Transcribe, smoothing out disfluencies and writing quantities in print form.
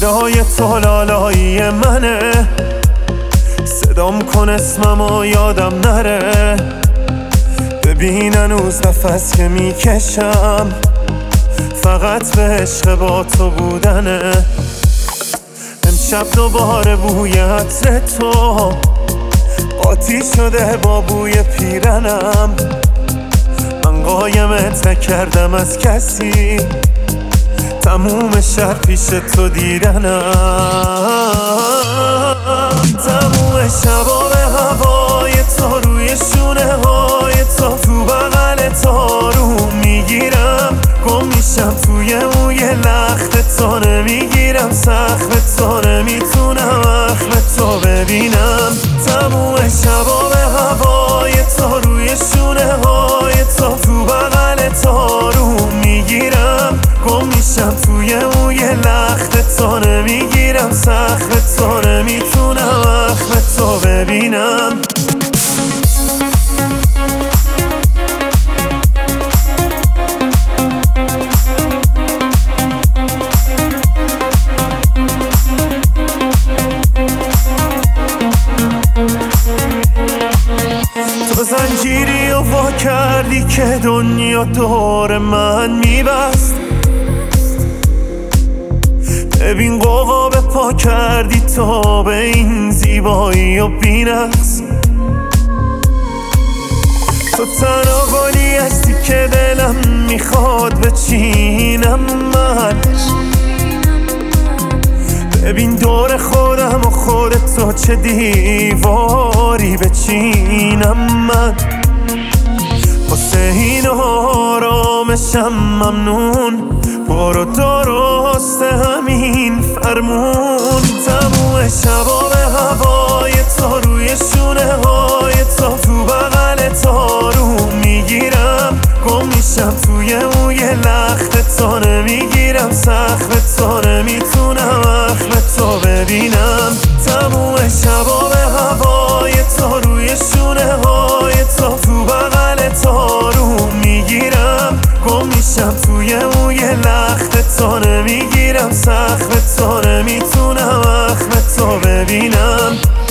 صدای تو لالایی منه، صدام کن اسممو یادم نره. ببین هنوز نفس که میکشم فقط به عشق با تو بودنه. امشب دوباره بوی عطر تو قاطی شده با بوی پیرنم. من قایمت نکردم از کسی، تموم شب پیش تو دیدنم. تموم شبا به هوای تو، روی شونه های تو بغل تو رو میگیرم. گم میشم توی موی لخت تو، نمیگیرم سخت تو، نمیتونم اخم تو ببینم. تموم شبا به هوای تو، روی شونه های تو بغل تو رو میگیرم. گم میشم توی موی لخت تو، نمیگیرم سخت تو، نمیتونم اخم تو ببینم. تو زنجیری و وا کردی که دنیا دور من میبست. ببین قوقا به پا کردی تو به این زیبایی و بی‌نقص. تو تنها گلی هستی که دلم میخواد بچینم من. ببین دور خودم و خودتو چه دیواری بچینم من. واسه این آرامشم ممنون، برو درست همین فرمون. تموم شبا به هوای تو، روی شونه های تو بغل تو رو میگیرم. گم میشم توی موی لخت تو، نمیگیرم سخت تو، نمیتونم اخم تو ببینم. تموم شبا به هوای تو، روی شونه های تو بغل تو رو میگیرم. گم میشم توی موی لخت تو، نمیگیرم سخت تو، نمیتونم اخم تو ببینم.